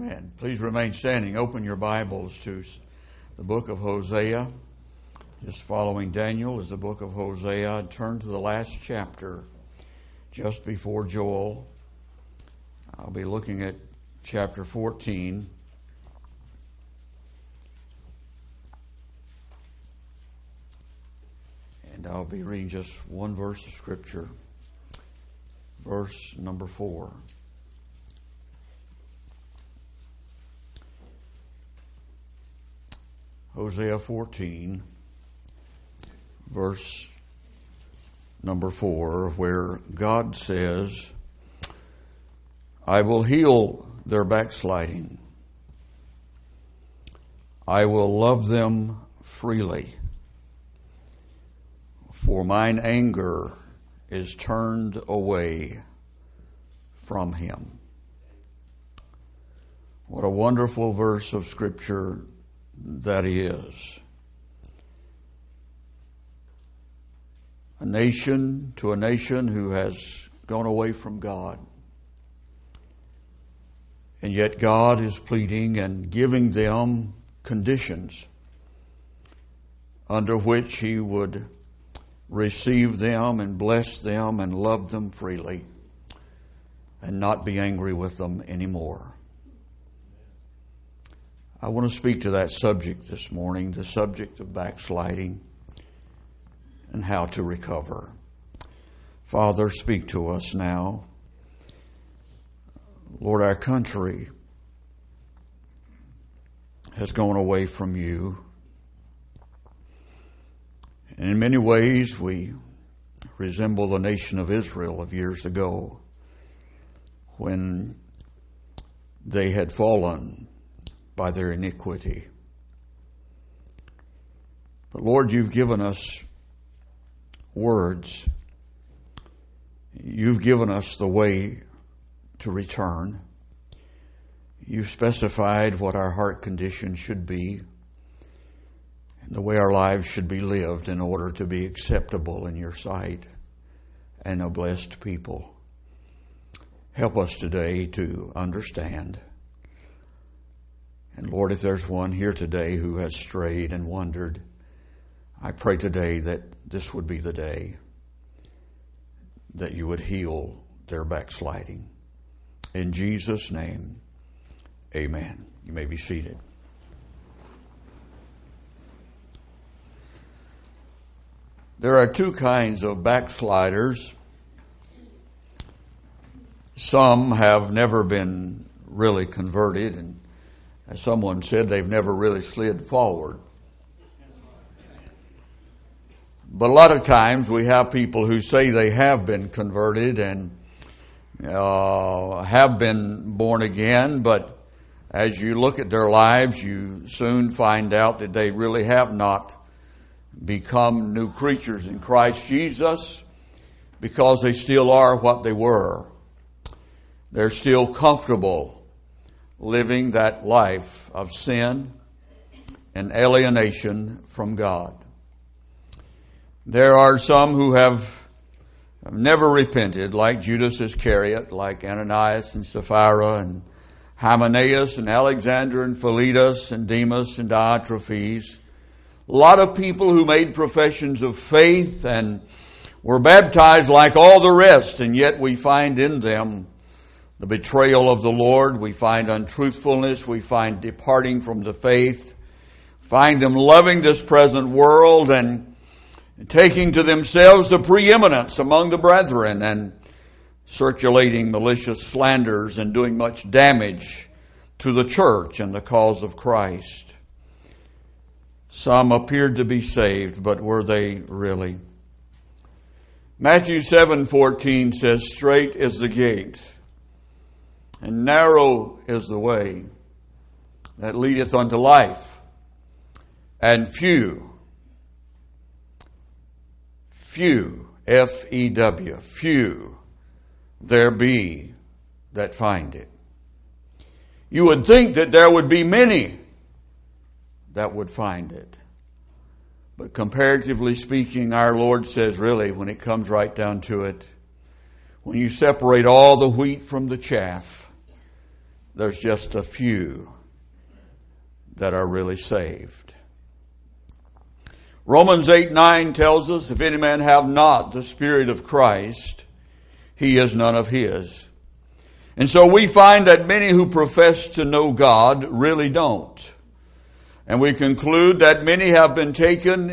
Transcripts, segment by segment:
Amen. Please remain standing. Open your Bibles to the book of Hosea. Just following Daniel is the book of Hosea. Turn to the last chapter, just before Joel. I'll be looking at chapter 14. And I'll be reading just one verse of Scripture. Verse number 4. Hosea 14, verse number 4, where God says, I will heal their backsliding. I will love them freely. For mine anger is turned away from him. What a wonderful verse of Scripture that is. A nation to a nation who has gone away from God. And yet God is pleading and giving them conditions under which He would receive them and bless them and love them freely and not be angry with them anymore. I want to speak to that subject this morning, the subject of backsliding and how to recover. Father, speak to us now. Lord, our country has gone away from you. And in many ways, we resemble the nation of Israel of years ago when they had fallen by their iniquity. But Lord, you've given us words. You've given us the way to return. You've specified what our heart condition should be and the way our lives should be lived in order to be acceptable in your sight and a blessed people. Help us today to understand. And Lord, if there's one here today who has strayed and wandered, I pray today that this would be the day that you would heal their backsliding. In Jesus' name, amen. You may be seated. There are two kinds of backsliders. Some have never been really converted, and as someone said, they've never really slid forward. But a lot of times we have people who say they have been converted and have been born again, but as you look at their lives, you soon find out that they really have not become new creatures in Christ Jesus because they still are what they were. They're still comfortable living that life of sin and alienation from God. There are some who have never repented, like Judas Iscariot, like Ananias and Sapphira, and Hymenaeus and Alexander and Philetus and Demas and Diotrephes. A lot of people who made professions of faith and were baptized like all the rest, and yet we find in them the betrayal of the Lord. We find untruthfulness. We find departing from the faith. Find them loving this present world and taking to themselves the preeminence among the brethren and circulating malicious slanders and doing much damage to the church and the cause of Christ. Some appeared to be saved, but were they really? Matthew 7:14 says, straight is the gate, and narrow is the way that leadeth unto life, and few, F-E-W, few there be that find it. You would think that there would be many that would find it. But comparatively speaking, our Lord says, really, when it comes right down to it, when you separate all the wheat from the chaff, there's just a few that are really saved. Romans 8:9 tells us, if any man have not the Spirit of Christ, he is none of his. And so we find that many who profess to know God really don't. And we conclude that many have taken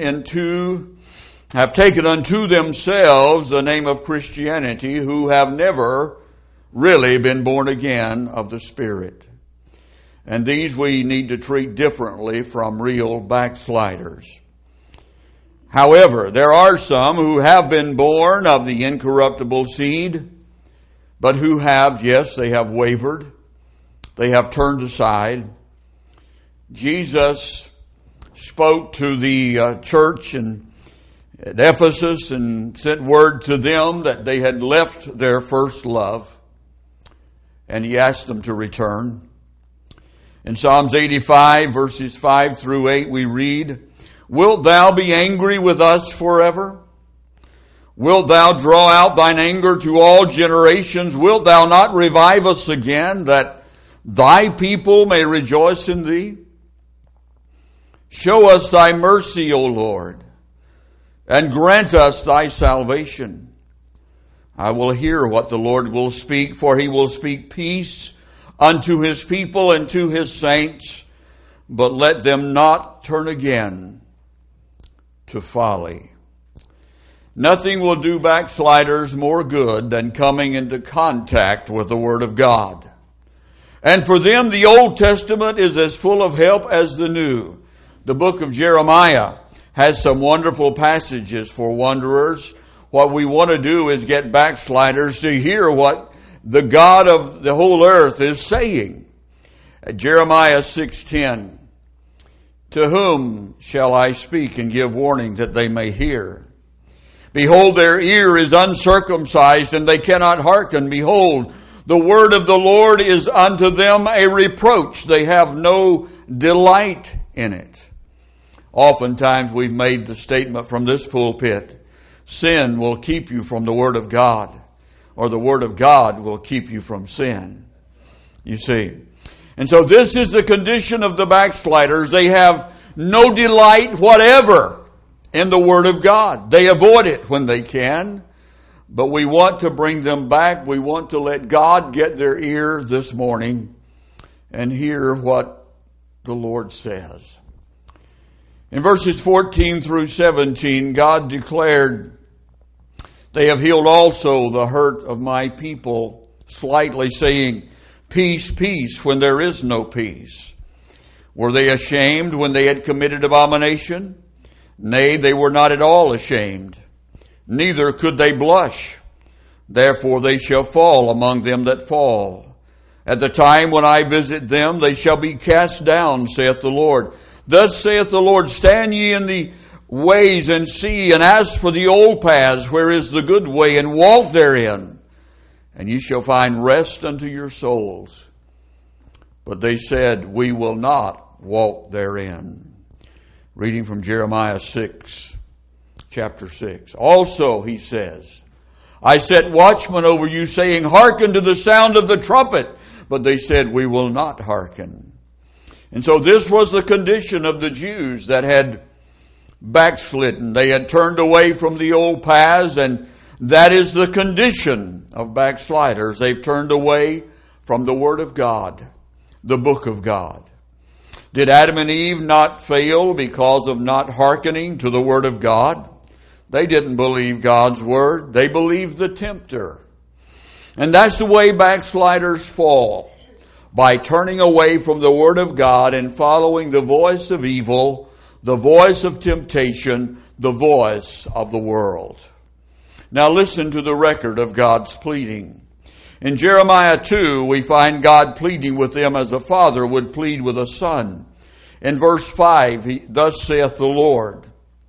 unto themselves the name of Christianity, who have never really been born again of the Spirit. And these we need to treat differently from real backsliders. However, there are some who have been born of the incorruptible seed, but who have, yes, they have wavered. They have turned aside. Jesus spoke to the church at Ephesus and sent word to them that they had left their first love. And he asked them to return. In Psalms 85, verses 5 through 8, we read, "Wilt thou be angry with us forever? Wilt thou draw out thine anger to all generations? Wilt thou not revive us again, that thy people may rejoice in thee? Show us thy mercy, O Lord, and grant us thy salvation. I will hear what the Lord will speak, for he will speak peace unto his people and to his saints, but let them not turn again to folly." Nothing will do backsliders more good than coming into contact with the Word of God. And for them, the Old Testament is as full of help as the New. The book of Jeremiah has some wonderful passages for wanderers. What we want to do is get backsliders to hear what the God of the whole earth is saying. Jeremiah 6:10, "To whom shall I speak and give warning that they may hear? Behold, their ear is uncircumcised, and they cannot hearken. Behold, the word of the Lord is unto them a reproach. They have no delight in it." Oftentimes we've made the statement from this pulpit, sin will keep you from the Word of God, or the Word of God will keep you from sin. You see. And so this is the condition of the backsliders. They have no delight whatever in the Word of God. They avoid it when they can. But we want to bring them back. We want to let God get their ear this morning and hear what the Lord says. In verses 14 through 17, God declared, "They have healed also the hurt of my people, slightly saying, Peace, peace, when there is no peace. Were they ashamed when they had committed abomination? Nay, they were not at all ashamed. Neither could they blush. Therefore they shall fall among them that fall. At the time when I visit them, they shall be cast down, saith the Lord. Thus saith the Lord, stand ye in the ways and see, and ask for the old paths, where is the good way, and walk therein, and ye shall find rest unto your souls. But they said, we will not walk therein." Reading from Jeremiah 6, chapter 6. "Also, he says, I set watchmen over you, saying, hearken to the sound of the trumpet. But they said, we will not hearken." And so this was the condition of the Jews that had backslidden. They had turned away from the old paths, and that is the condition of backsliders. They've turned away from the Word of God, the book of God. Did Adam and Eve not fail because of not hearkening to the Word of God? They didn't believe God's Word. They believed the tempter. And that's the way backsliders fall, by turning away from the Word of God and following the voice of evil, the voice of temptation, the voice of the world. Now listen to the record of God's pleading. In Jeremiah 2, we find God pleading with them as a father would plead with a son. In verse 5, thus saith the Lord,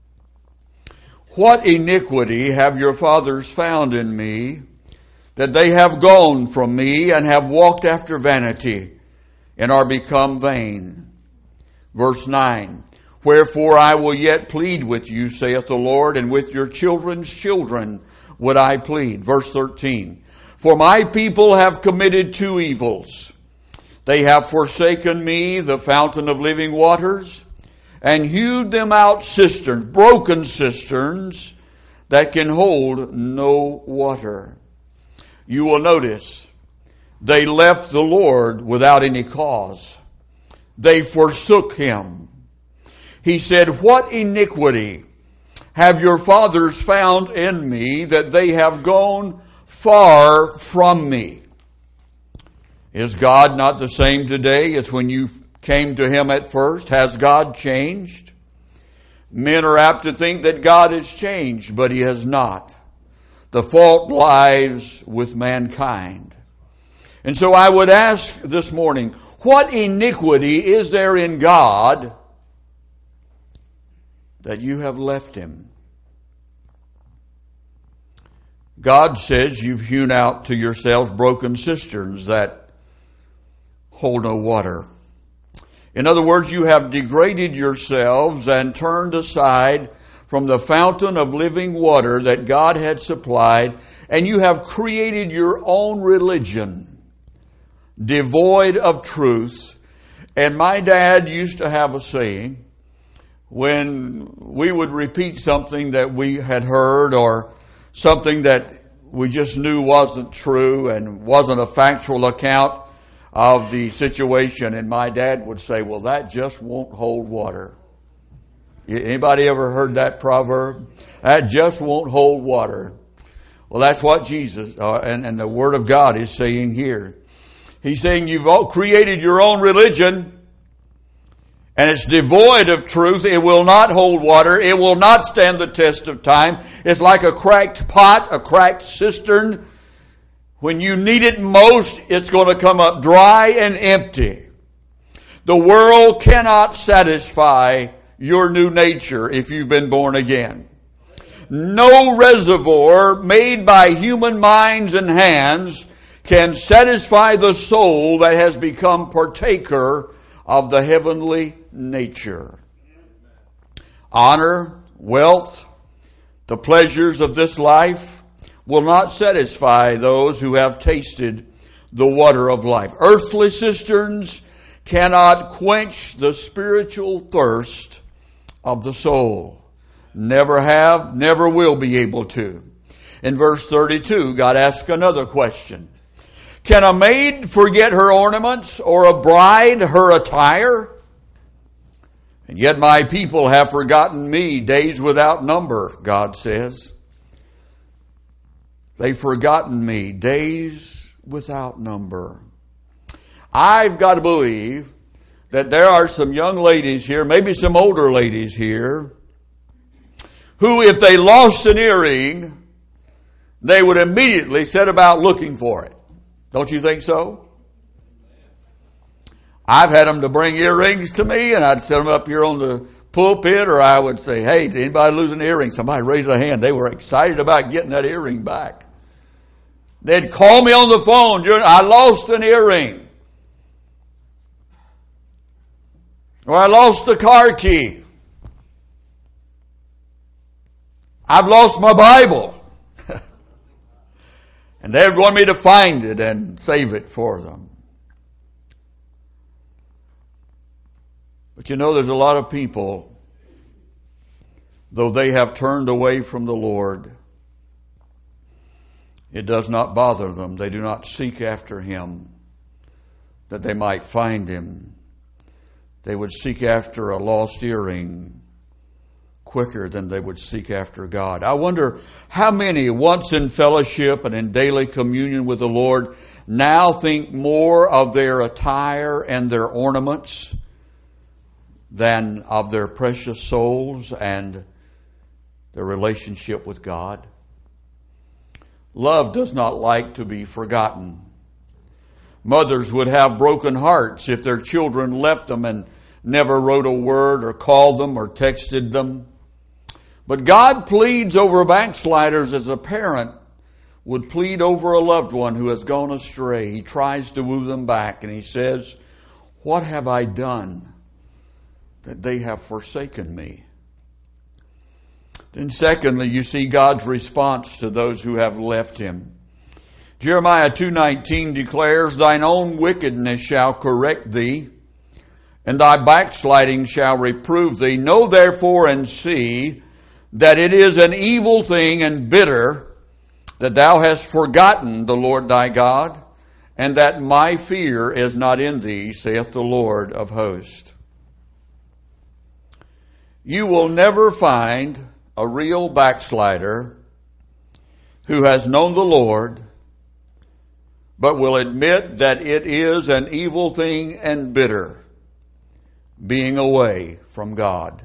"What iniquity have your fathers found in me, that they have gone from me and have walked after vanity and are become vain?" Verse 9, "Wherefore I will yet plead with you, saith the Lord, and with your children's children would I plead." Verse 13, "For my people have committed two evils. They have forsaken me, the fountain of living waters, and hewed them out cisterns, broken cisterns, that can hold no water. You will notice they left the Lord without any cause. They forsook Him. He said, "What iniquity have your fathers found in me, that they have gone far from me?" Is God not the same today as when you came to Him at first? Has God changed? Men are apt to think that God has changed, but He has not. The fault lies with mankind. And so I would ask this morning, what iniquity is there in God that you have left Him? God says you've hewn out to yourselves broken cisterns that hold no water. In other words, you have degraded yourselves and turned aside from the fountain of living water that God had supplied, and you have created your own religion, devoid of truth. And my dad used to have a saying, when we would repeat something that we had heard or something that we just knew wasn't true and wasn't a factual account of the situation, and my dad would say, "Well, that just won't hold water." Anybody ever heard that proverb? That just won't hold water. Well, that's what Jesus and the Word of God is saying here. He's saying you've all created your own religion, and it's devoid of truth. It will not hold water. It will not stand the test of time. It's like a cracked pot, a cracked cistern. When you need it most, it's going to come up dry and empty. The world cannot satisfy your new nature if you've been born again. No reservoir made by human minds and hands can satisfy the soul that has become partaker of the heavenly nature. Honor, wealth, the pleasures of this life will not satisfy those who have tasted the water of life. Earthly cisterns cannot quench the spiritual thirst of the soul. Never have, never will be able to. In verse 32, God asks another question. Can a maid forget her ornaments, or a bride her attire? And yet my people have forgotten me days without number, God says. They've forgotten me days without number. I've got to believe that there are some young ladies here, maybe some older ladies here, who if they lost an earring, they would immediately set about looking for it. Don't you think so? I've had them to bring earrings to me, and I'd set them up here on the pulpit, or I would say, "Hey, did anybody lose an earring?" Somebody raised their hand. They were excited about getting that earring back. They'd call me on the phone, "I lost an earring." Or "I lost the car key." "I've lost my Bible." And they'd want me to find it and save it for them. But you know, there's a lot of people, though they have turned away from the Lord, it does not bother them. They do not seek after Him that they might find Him. They would seek after a lost earring quicker than they would seek after God. I wonder how many, once in fellowship and in daily communion with the Lord, now think more of their attire and their ornaments than of their precious souls and their relationship with God. Love does not like to be forgotten. Mothers would have broken hearts if their children left them and never wrote a word or called them or texted them. But God pleads over backsliders as a parent would plead over a loved one who has gone astray. He tries to woo them back, and He says, "What have I done that they have forsaken me?" Then secondly, you see God's response to those who have left Him. Jeremiah 2:19 declares, thine own wickedness shall correct thee, and thy backsliding shall reprove thee. Know therefore and see that it is an evil thing and bitter that thou hast forgotten the Lord thy God, and that my fear is not in thee, saith the Lord of hosts. You will never find a real backslider who has known the Lord, but will admit that it is an evil thing and bitter being away from God.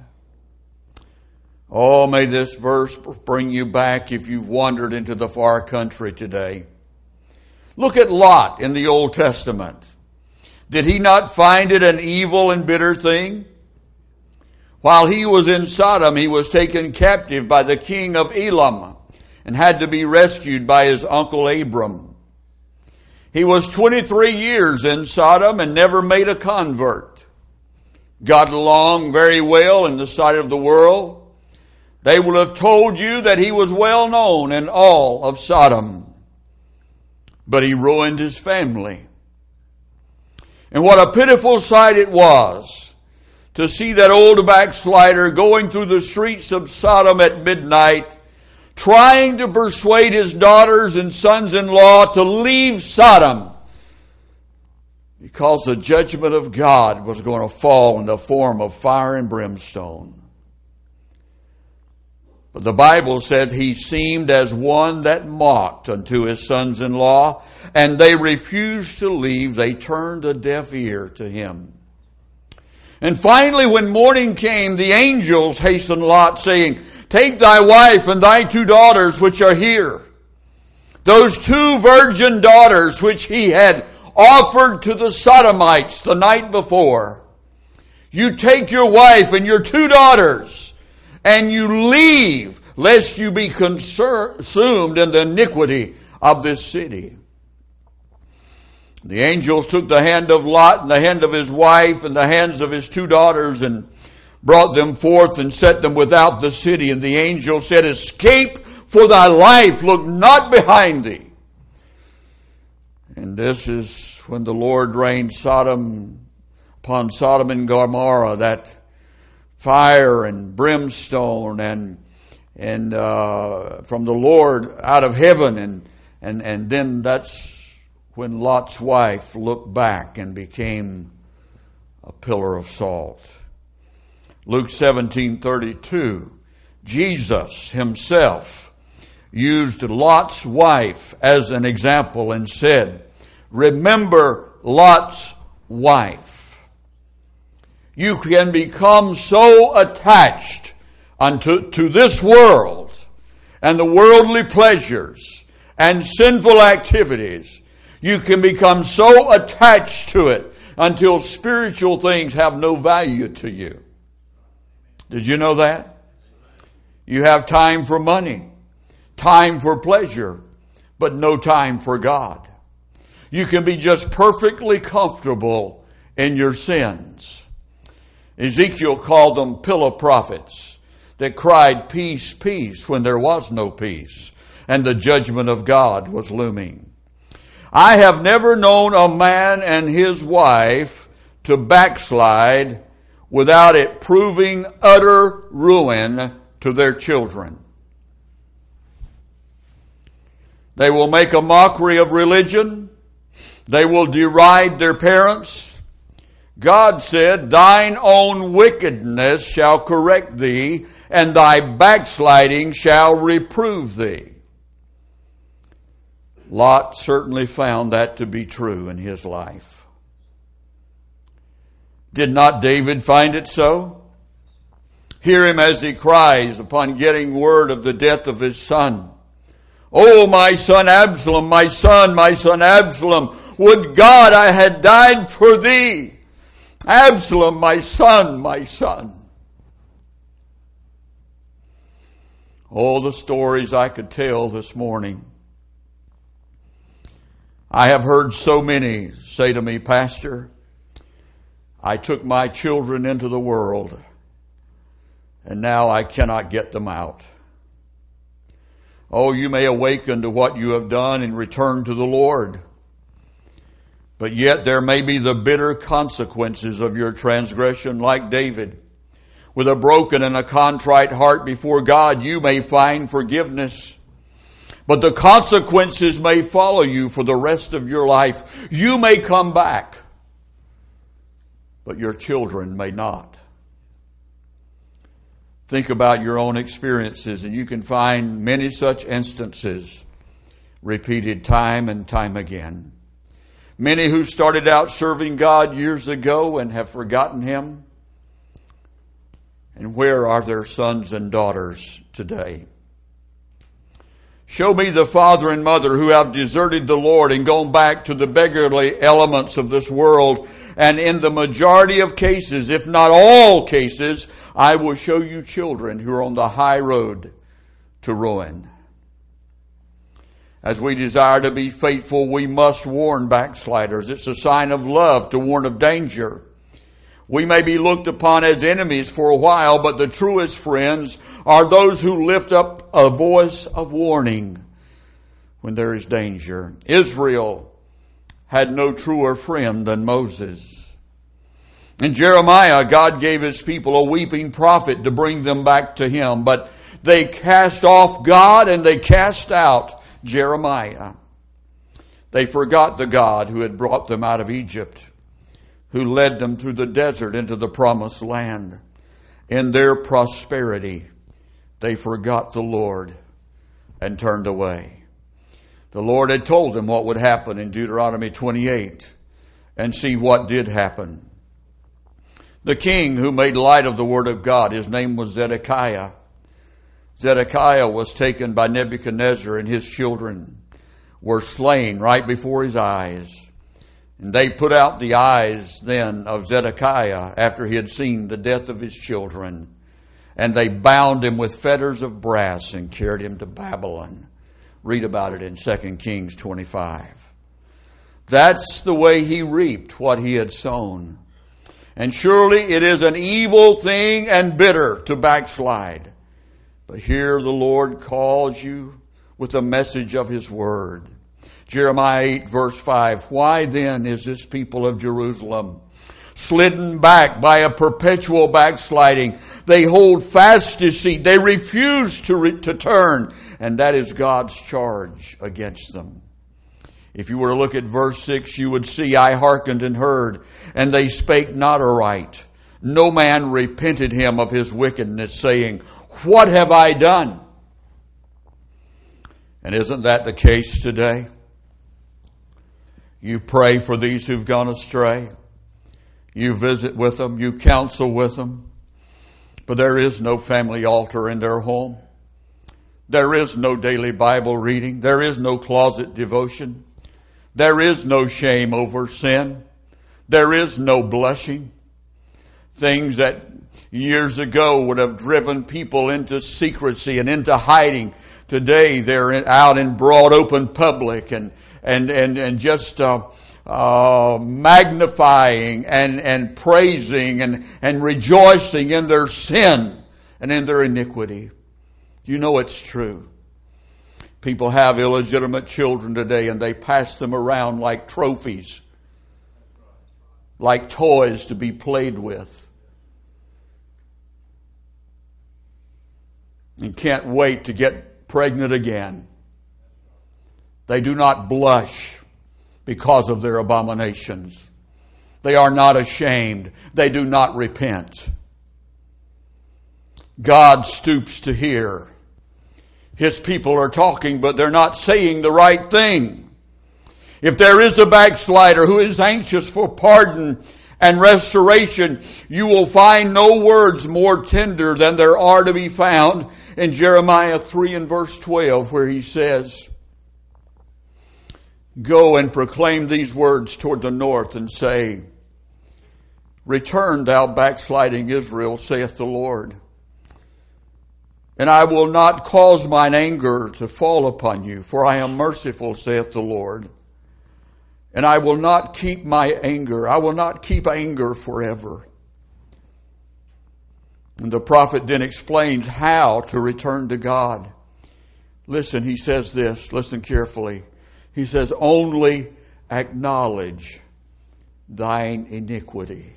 Oh, may this verse bring you back if you've wandered into the far country today. Look at Lot in the Old Testament. Did he not find it an evil and bitter thing? While he was in Sodom, he was taken captive by the king of Elam and had to be rescued by his uncle Abram. He was 23 years in Sodom and never made a convert. Got along very well in the sight of the world. They will have told you that he was well known in all of Sodom. But he ruined his family. And what a pitiful sight it was to see that old backslider going through the streets of Sodom at midnight, trying to persuade his daughters and sons-in-law to leave Sodom, because the judgment of God was going to fall in the form of fire and brimstone. But the Bible said he seemed as one that mocked unto his sons-in-law, and they refused to leave. They turned a deaf ear to him. And finally, when morning came, the angels hastened Lot, saying, take thy wife and thy 2 daughters which are here. Those 2 virgin daughters which he had offered to the Sodomites the night before. You take your wife and your 2 daughters, and you leave, lest you be consumed in the iniquity of this city. The angels took the hand of Lot and the hand of his wife and the hands of his 2 daughters and brought them forth and set them without the city. And the angel said, escape for thy life, look not behind thee. And this is when the Lord rained upon Sodom and Gomorrah, that fire and brimstone and from the Lord out of heaven, and then that's when Lot's wife looked back and became a pillar of salt. Luke 17:32, Jesus himself used Lot's wife as an example and said, remember Lot's wife. You can become so attached to this world and the worldly pleasures and sinful activities. You can become so attached to it until spiritual things have no value to you. Did you know that? You have time for money, time for pleasure, but no time for God. You can be just perfectly comfortable in your sins. Ezekiel called them pillow prophets that cried, peace, peace, when there was no peace, and the judgment of God was looming. I have never known a man and his wife to backslide without it proving utter ruin to their children. They will make a mockery of religion. They will deride their parents. God said, thine own wickedness shall correct thee, and thy backsliding shall reprove thee. Lot certainly found that to be true in his life. Did not David find it so? Hear him as he cries upon getting word of the death of his son. Oh, my son Absalom, my son Absalom, would God I had died for thee. Absalom, my son, my son. Oh, the stories I could tell this morning. I have heard so many say to me, Pastor, I took my children into the world, and now I cannot get them out. Oh, you may awaken to what you have done and return to the Lord. But yet there may be the bitter consequences of your transgression, like David. With a broken and a contrite heart before God, you may find forgiveness. But the consequences may follow you for the rest of your life. You may come back, but your children may not. Think about your own experiences, and you can find many such instances repeated time and time again. Many who started out serving God years ago and have forgotten Him. And where are their sons and daughters today? Show me the father and mother who have deserted the Lord and gone back to the beggarly elements of this world. And in the majority of cases, if not all cases, I will show you children who are on the high road to ruin. As we desire to be faithful, we must warn backsliders. It's a sign of love to warn of danger. We may be looked upon as enemies for a while, but the truest friends are those who lift up a voice of warning when there is danger. Israel had no truer friend than Moses. In Jeremiah, God gave His people a weeping prophet to bring them back to Him, but they cast off God and they cast out Jeremiah. They forgot the God who had brought them out of Egypt, who led them through the desert into the promised land. In their prosperity, they forgot the Lord and turned away. The Lord had told them what would happen in Deuteronomy 28, and see what did happen. The king who made light of the word of God, his name was Zedekiah. Zedekiah was taken by Nebuchadnezzar, and his children were slain right before his eyes. And they put out the eyes then of Zedekiah after he had seen the death of his children. And they bound him with fetters of brass and carried him to Babylon. Read about it in 2 Kings 25. That's the way he reaped what he had sown. And surely it is an evil thing and bitter to backslide. But here the Lord calls you with a message of His word. Jeremiah 8 verse 5, why then is this people of Jerusalem slidden back by a perpetual backsliding? They hold fast deceit. They refuse to turn. And that is God's charge against them. If you were to look at verse 6, you would see, I hearkened and heard, and they spake not aright. No man repented him of his wickedness, saying, what have I done? And isn't that the case today? You pray for these who've gone astray. You visit with them. You counsel with them. But there is no family altar in their home. There is no daily Bible reading. There is no closet devotion. There is no shame over sin. There is no blushing. Things that years ago would have driven people into secrecy and into hiding. Today they're out in broad open public and just magnifying and praising and rejoicing in their sin and in their iniquity. You know it's true. People have illegitimate children today and they pass them around like trophies, like toys to be played with. And can't wait to get pregnant again. They do not blush because of their abominations. They are not ashamed. They do not repent. God stoops to hear. His people are talking, but they're not saying the right thing. If there is a backslider who is anxious for pardon and restoration, you will find no words more tender than there are to be found in Jeremiah 3 and verse 12, where he says, go and proclaim these words toward the north and say, return, thou backsliding Israel, saith the Lord. And I will not cause mine anger to fall upon you, for I am merciful, saith the Lord. And I will not keep my anger. I will not keep anger forever. And the prophet then explains how to return to God. Listen, he says this. Listen carefully. He says, only acknowledge thine iniquity.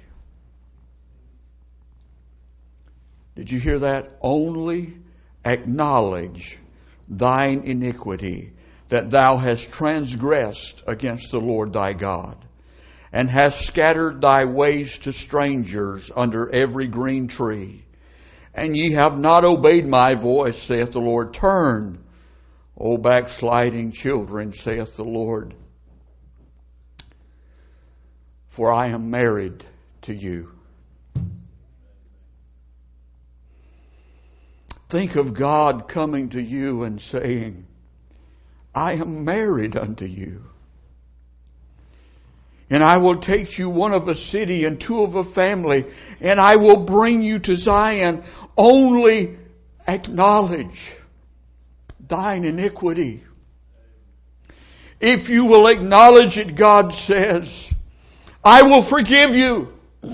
Did you hear that? Only acknowledge thine iniquity, that thou hast transgressed against the Lord thy God, and hast scattered thy ways to strangers under every green tree. And ye have not obeyed my voice, saith the Lord. Turn, O backsliding children, saith the Lord. For I am married to you. Think of God coming to you and saying, I am married unto you. And I will take you one of a city and two of a family, and I will bring you to Zion. Only acknowledge thine iniquity. If you will acknowledge it, God says, I will forgive you.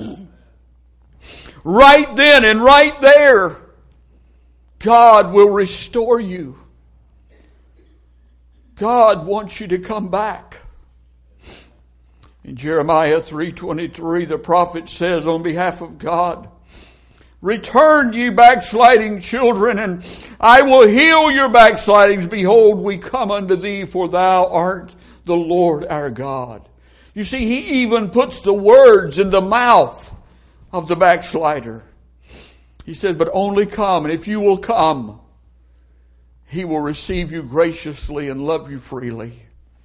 Right then and right there, God will restore you. God wants you to come back. In Jeremiah 3:23, the prophet says on behalf of God, return, ye backsliding children, and I will heal your backslidings. Behold, we come unto thee, for thou art the Lord our God. You see, he even puts the words in the mouth of the backslider. He says, but only come, and if you will come, he will receive you graciously and love you freely.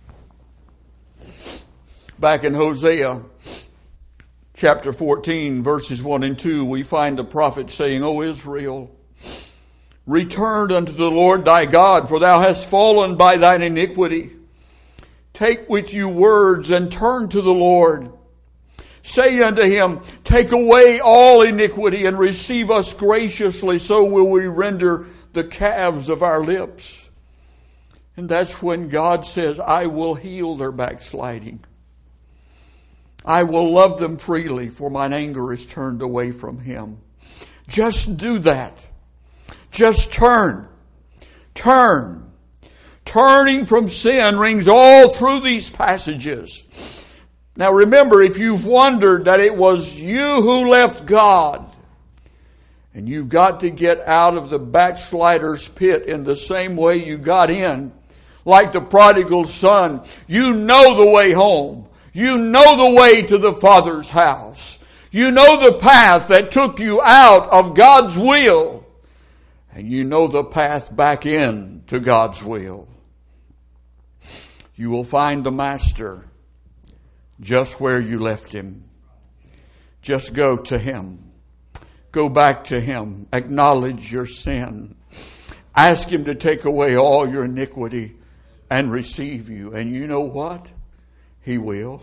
Back in Hosea chapter 14, verses 1 and 2, we find the prophet saying, O Israel, return unto the Lord thy God, for thou hast fallen by thine iniquity. Take with you words and turn to the Lord. Say unto him, take away all iniquity and receive us graciously, so will we render the calves of our lips. And that's when God says, I will heal their backsliding. I will love them freely, for mine anger is turned away from him. Just do that. Just turn. Turn. Turning from sin rings all through these passages. Now remember, if you've wondered that it was you who left God, and you've got to get out of the backslider's pit in the same way you got in, like the prodigal son, you know the way home. You know the way to the Father's house. You know the path that took you out of God's will. And you know the path back in to God's will. You will find the Master just where you left him. Just go to him. Go back to him. Acknowledge your sin. Ask him to take away all your iniquity and receive you. And you know what? He will.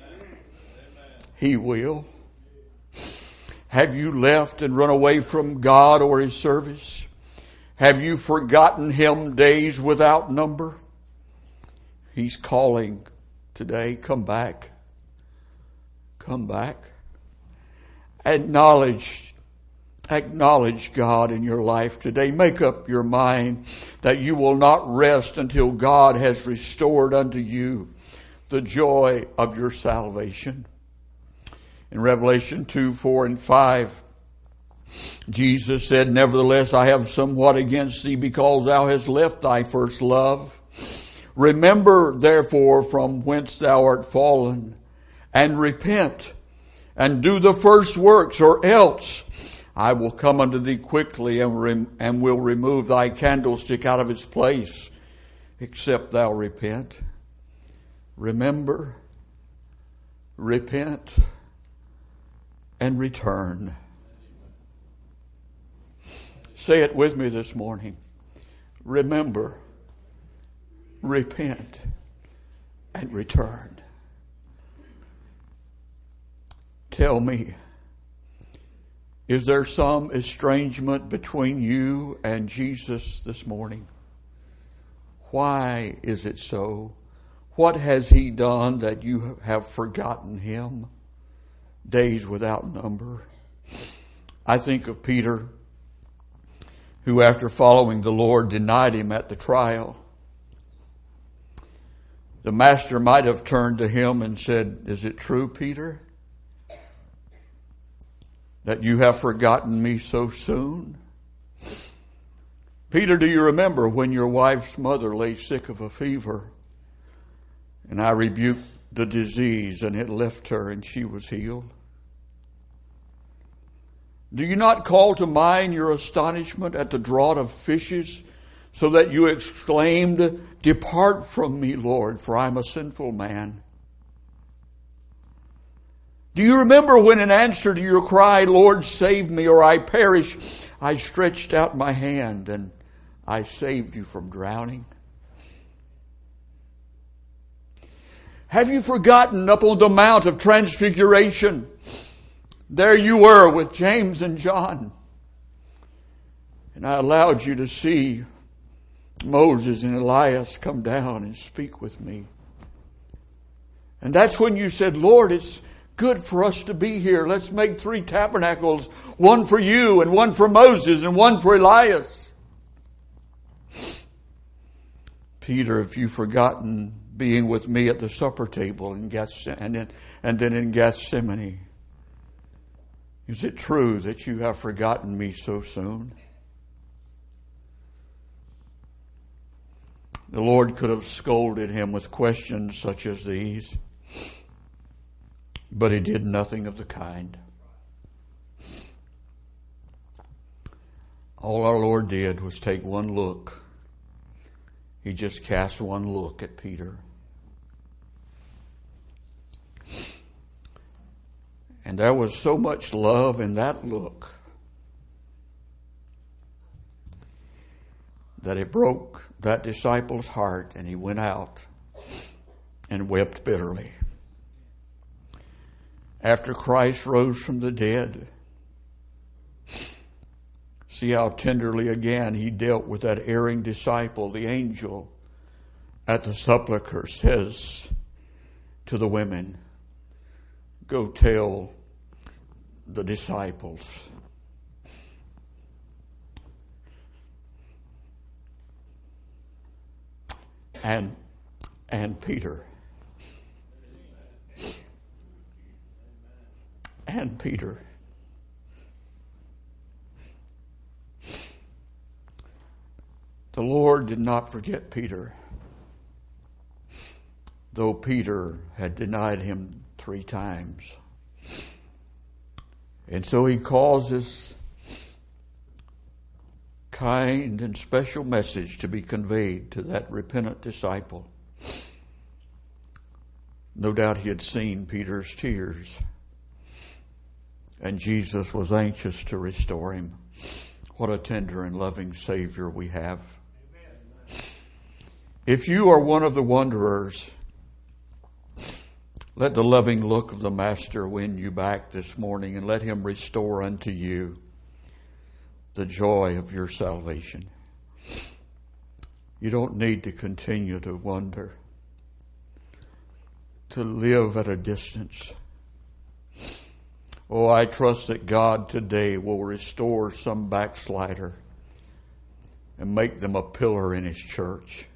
He will. Have you left and run away from God or his service? Have you forgotten him days without number? He's calling today. Come back. Come back. Acknowledge God in your life today. Make up your mind that you will not rest until God has restored unto you the joy of your salvation. In Revelation 2, 4, and 5, Jesus said, nevertheless, I have somewhat against thee, because thou hast left thy first love. Remember, therefore, from whence thou art fallen, and repent, and do the first works, or else I will come unto thee quickly, and will remove thy candlestick out of its place, except thou repent. Remember, repent, and return. Say it with me this morning. Remember, repent, and return. Tell me, is there some estrangement between you and Jesus this morning? Why is it so? What has he done that you have forgotten him? Days without number. I think of Peter, who after following the Lord denied him at the trial. The master might have turned to him and said, "Is it true, Peter, that you have forgotten me so soon? Peter, do you remember when your wife's mother lay sick of a fever, and I rebuked the disease and it left her and she was healed? Do you not call to mind your astonishment at the draught of fishes, so that you exclaimed, 'Depart from me, Lord, for I am a sinful man'? Do you remember when in answer to your cry, 'Lord, save me or I perish,' I stretched out my hand and I saved you from drowning? Have you forgotten up on the Mount of Transfiguration? There you were with James and John. And I allowed you to see Moses and Elias come down and speak with me. And that's when you said, 'Lord, it's good for us to be here. Let's make 3 tabernacles, one for you and one for Moses and one for Elias.' Peter, have you forgotten being with me at the supper table and then in Gethsemane? Is it true that you have forgotten me so soon?" The Lord could have scolded him with questions such as these, but he did nothing of the kind. All our Lord did was take one look. He just cast one look at Peter. And there was so much love in that look that it broke that disciple's heart, and he went out and wept bitterly. After Christ rose from the dead, see how tenderly again he dealt with that erring disciple. The angel at the sepulchre says to the women, "Go tell the disciples." And Peter. And Peter. The Lord did not forget Peter, though Peter had denied him 3 times. And so he calls this kind and special message to be conveyed to that repentant disciple. No doubt he had seen Peter's tears, and Jesus was anxious to restore him. What a tender and loving Savior we have. If you are one of the wanderers, let the loving look of the Master win you back this morning, and let him restore unto you the joy of your salvation. You don't need to continue to wander, to live at a distance. Oh, I trust that God today will restore some backslider and make them a pillar in his church.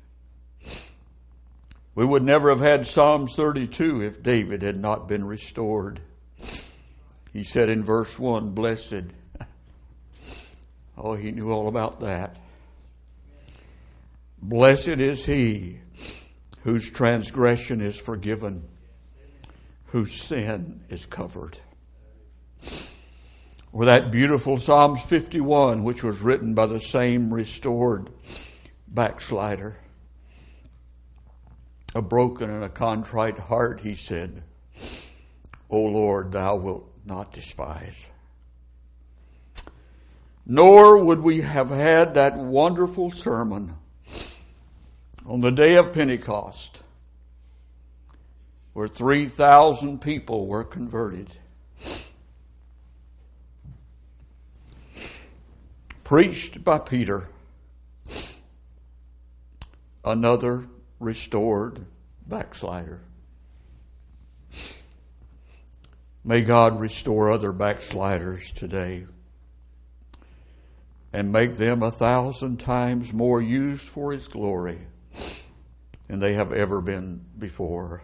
We would never have had Psalms 32 if David had not been restored. He said in verse 1, "Blessed." Oh, he knew all about that. "Blessed is he whose transgression is forgiven, whose sin is covered." Or that beautiful Psalms 51, which was written by the same restored backslider. "A broken and a contrite heart," he said, "O Lord, thou wilt not despise." Nor would we have had that wonderful sermon on the day of Pentecost, where 3,000 people were converted, preached by Peter, another restored backslider. May God restore other backsliders today. and make them 1,000 times more used for His glory than they have ever been before.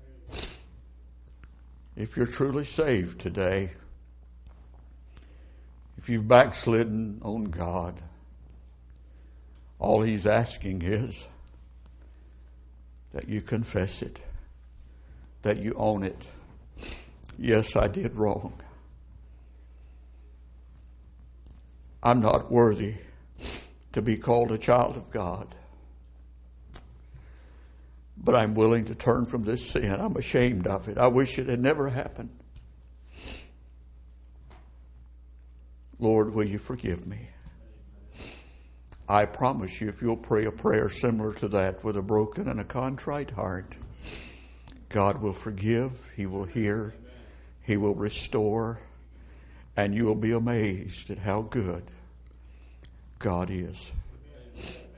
If you're truly saved today, if you've backslidden on God, all He's asking is that you confess it, that you own it. Yes, I did wrong. I'm not worthy to be called a child of God. But I'm willing to turn from this sin. I'm ashamed of it. I wish it had never happened. Lord, will you forgive me? I promise you, if you'll pray a prayer similar to that with a broken and a contrite heart, God will forgive, He will hear, He will restore, and you will be amazed at how good God is.